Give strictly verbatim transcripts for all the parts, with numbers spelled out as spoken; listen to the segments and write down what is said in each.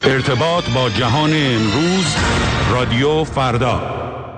ارتباط با جهان امروز، رادیو فردا.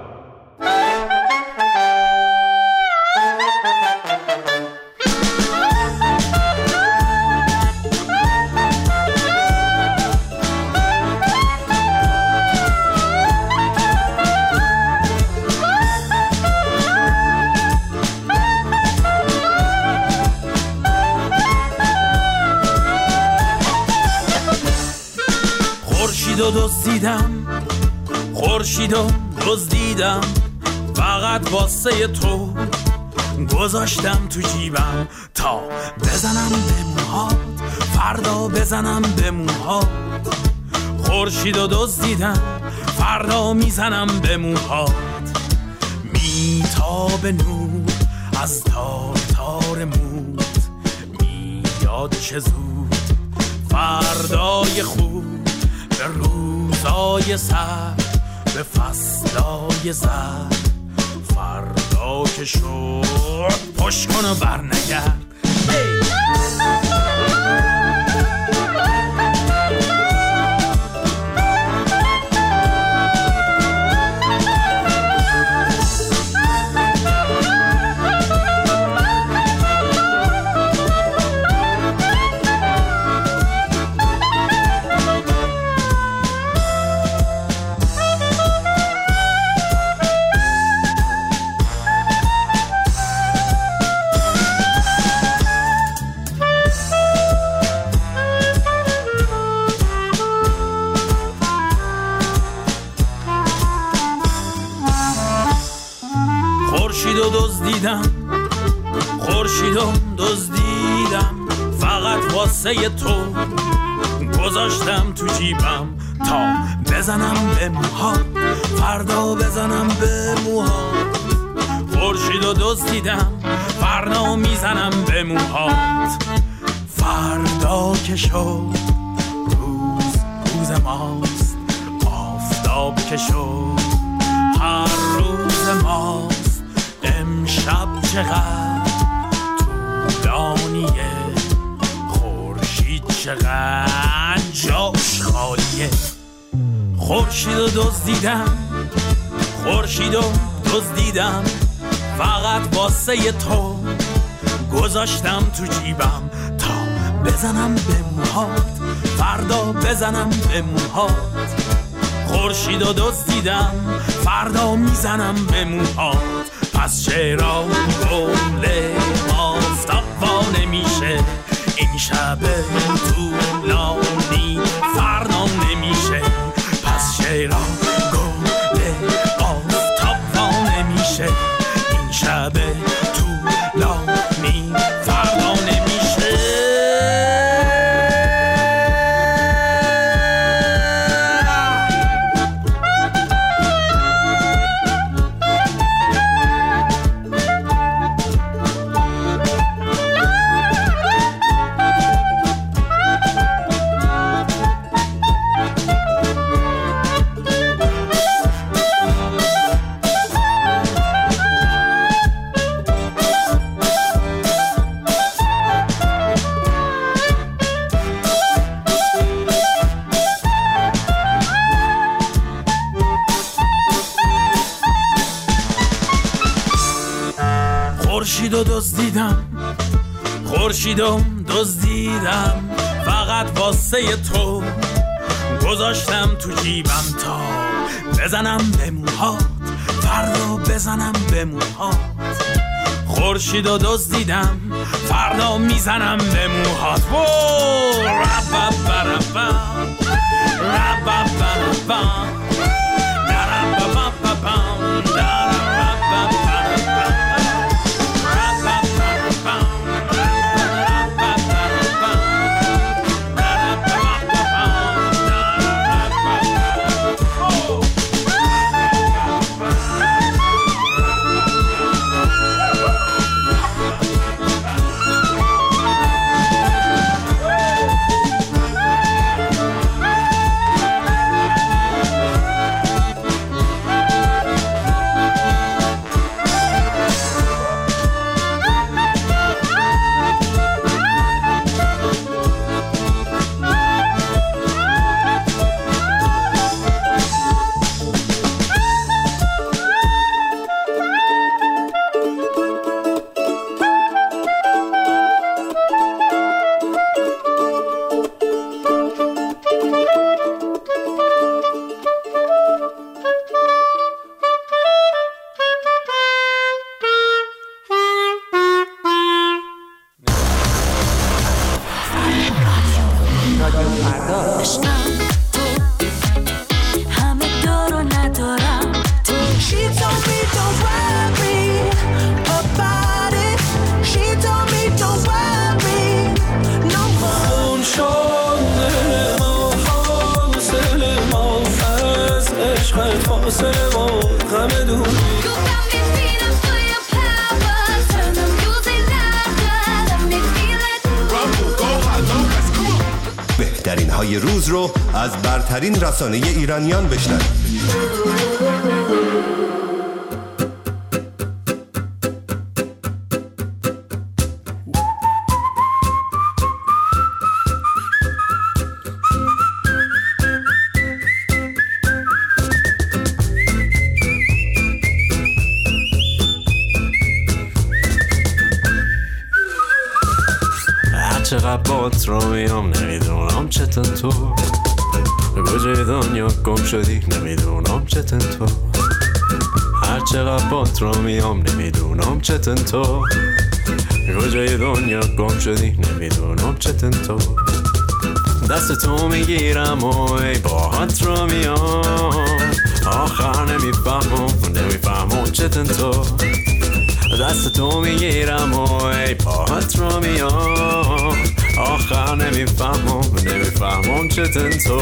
خورشیدو دزدیدم خورشیدو دزدیدم فقط واسه تو گذاشتم تو جیبم تا بزنم به موهات، فردا بزنم به موهات. خورشیدو دزدیدم فردا میزنم به موهات. میتاب نور از تار تار موت، میاد چه زود فردای خوب، به روزای سر، به فصلای زر. فردا که شد پشت کن و برنگرد. خورشیدو دزدیدم خورشیدو دزدیدم فقط واسه تو گذاشتم تو جیبم تا بزنم به موهات، فردا بزنم به موهات. خورشیدو دزدیدم فردا میزنم به موهات. فردا که شد روز روز ماست، آفتاب که شد هر روز ماست. امشب چقدر طولانیه، خورشید چقدر جاش خالیه. خورشیدو دزدیدم خورشیدو دزدیدم فقط واسه تو گذاشتم تو جیبم تا بزنم به موهات، فردا بزنم به موهات. خورشیدو دزدیدم فردا میزنم به موهات. پس چرا گل آفتاب وا نمیشه، این شب طولانی فردا نمیشه. پس چرا گل آفتاب وا نمیشه، این شب طولانی فردا نمیشه. خورشیدو دزدیدم خورشیدو دزدیدم فقط واسه تو گذاشتم تو جیبم تا بزنم به موهات، فردا بزنم به موهات. خورشیدو دزدیدم فردا میزنم به موهات. عشقم تو همه دارو ندارم تو. She told me don't worry about it. She told me don't worry no more. اون شده ما حاصل ما از عشقت فاصله ما غم دوری. بهترین های روز رو از برترین رسانه ایرانیان بشنوید. چقدر بات رو میام نمیدونم چطور تو کجای دنیا گم شدی نمیدونم چطور تو. هر چقدر بات رو میام نمیدونم چطور تو کجای دنیا گم شدی نمیدونم چطور تو. دست تو میگیرم و ای باهات رو میام آخر نمیفهمم نمیفهمم چطور تو. دست تو میگیرم و ای باهات رو میام آخر نمیفهمم نمیفهمم چطور تو.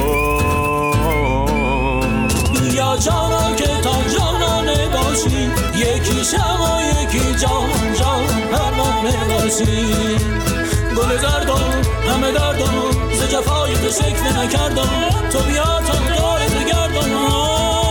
یا جانا که تا جانانه باشی یکی شم و یکی جان جان پروانه باشی. گل زردم همه دردم ز جفای تو شکوه نکردم تو بیا تا دارت گردم.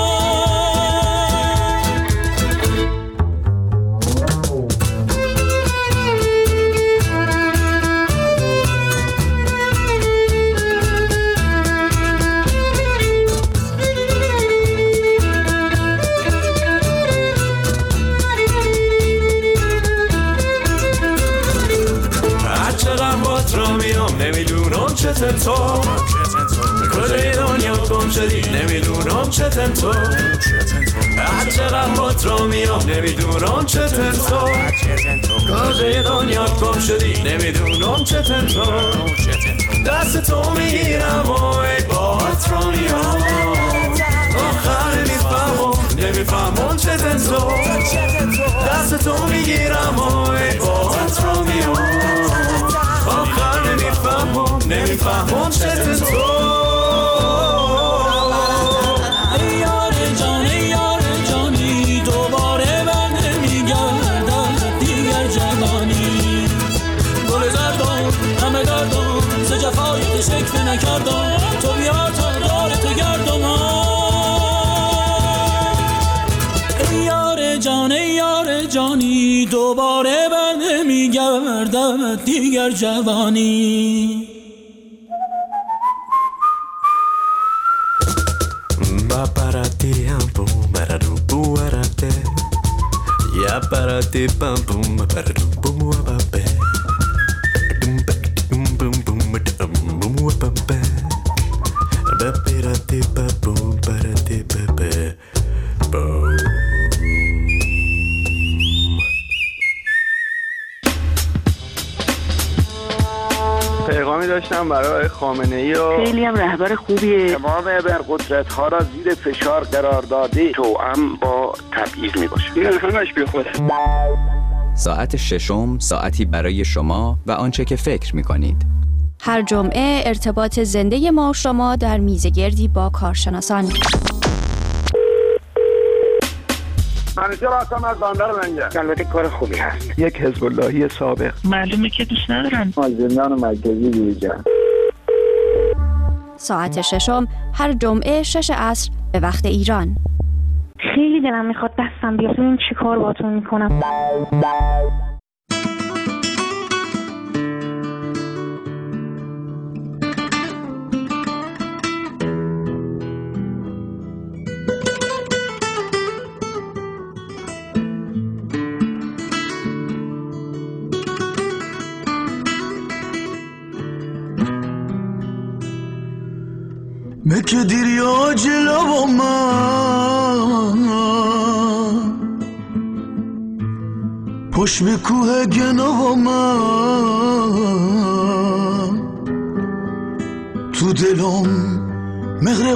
نمیدونم چطور تو کجای دنیا گم شدی نمیدونم چطور تو. هر چقدر بات رو میام نمیدونم چطور تو کجای دنیا گم شدی نمیدونم چطور تو. دست تو میگیرم و ای بات رو میام آخر نمیفهمم نمیفهمم چطور تو. دست تو میگیرم و ای بات رو میام آخر نمیفهمم نمیفهمم چطور تو. ای یار جان ای یار جانی دوباره بر نمیگردم دیگر جوانی. گل زردم همه دردم ز جفای تو شکوه نکردم تو بیا تا دار تو گردم. ای یار جان ای یار جانی دوباره بر نمیگردم دیگر جوانی. با پراتی هم بوم برادو بوارده یا پراتی پم بوم برادو بوم و بابه دم بوم بوم بوم دم بوم و بابه با پراتی پم بوم پراتی بابه بوم. پیغامی داشتم برای خامنه‌ای و خیلی هم رهبر خوبیه. تمام ابرقدرت ها را زیر فشار قرار داده توأم با تبعیض می باشه. این همش بی خوده. ساعت ششم ساعتی برای شما و آنچه که فکر می کنید. هر جمعه ارتباط زنده ما و شما در میزگردی با کارشناسان. منیجر هستم از بندر منجر. البته کار خوبی هست. یک حزب اللهی سابق. معلومه که دوست ندارن. از زندان مرکزی بیرون. ساعت ششم هر جمعه شش عصر به وقت ایران. خیلی دلم میخواد دستم بیاد ببین چی کار باهاتون میکنم. مکه دیریا جلو من پشت به کوه گنو من تو دلم مهر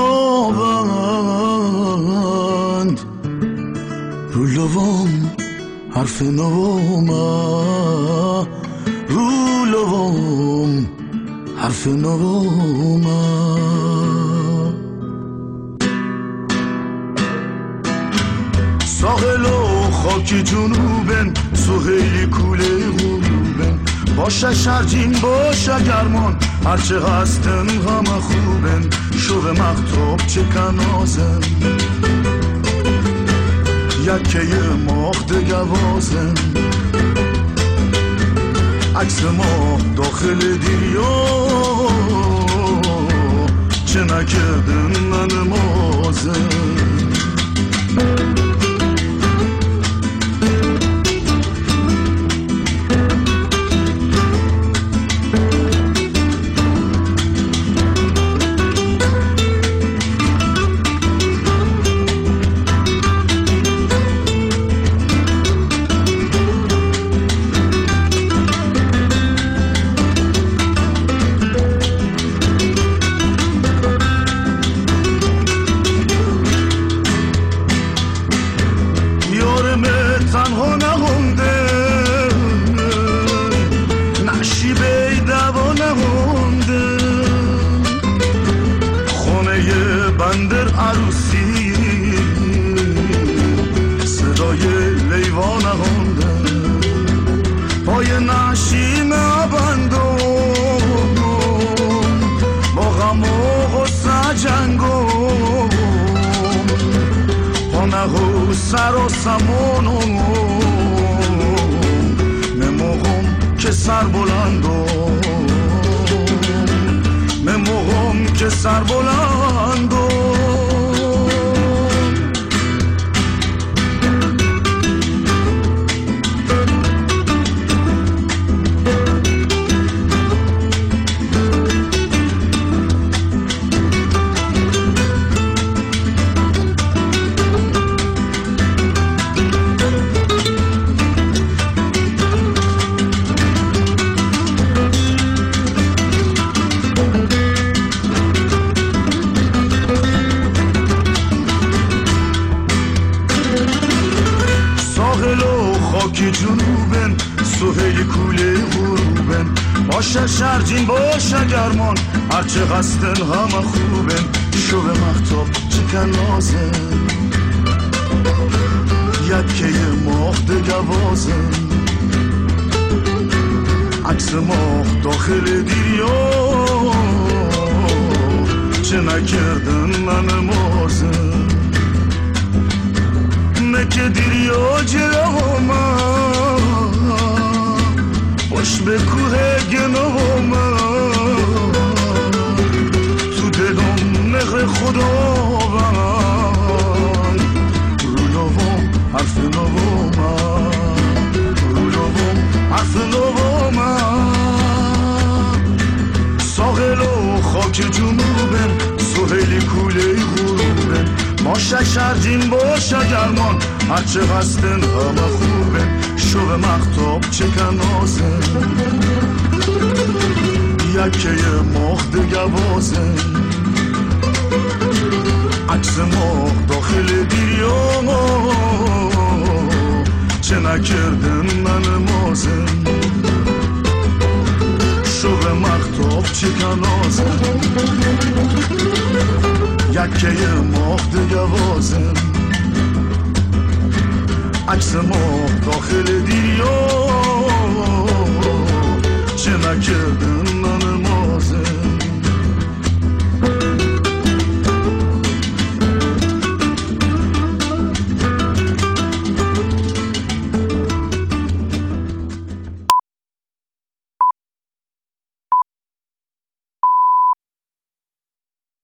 خداوند، رو لبام حرف نوام، رو لبام حرف نوام. ساحل و خاک جنوبن، سهیلی کوله غروبن، باشه شرجین باشه گرمان، هرچه هستن همه خوبن، شوه مختوب چه کنازن، یکه ماه دگوازن، عکس ما داخل دریا، چه نکردن من مازن. سر و سمونم مموغم که سر بلندم، مموغم که سر بلندم. جنوبن سهیل کوله غروبن، باشه شرجین باشه گرمان، هرچه هستن همه خوبن، شوه مختاب چکن نازن، یکه ماه دگوازن، عکس ماه داخل دریا، چه نکردن من مازن. مکه دریا جلوم، باش به کوه گنوم، تو دلم مهر خداوند، رو لبام حرف نوام، رو لبام حرف نوام. ساحل و خاک جنوبن، سهیلی کوله غروبن، باشه شرجین باشه گرمان، هرچه هستن همه خوبن، شوه مختاب چه کنازن، یکه ماه دگوازن، عکس ماه داخل دریا، چه نکردن من مازن، شوه مختاب چه کنازن، یکه ماه دگوازن، عکس ماه داخل دریا، چه نکردن من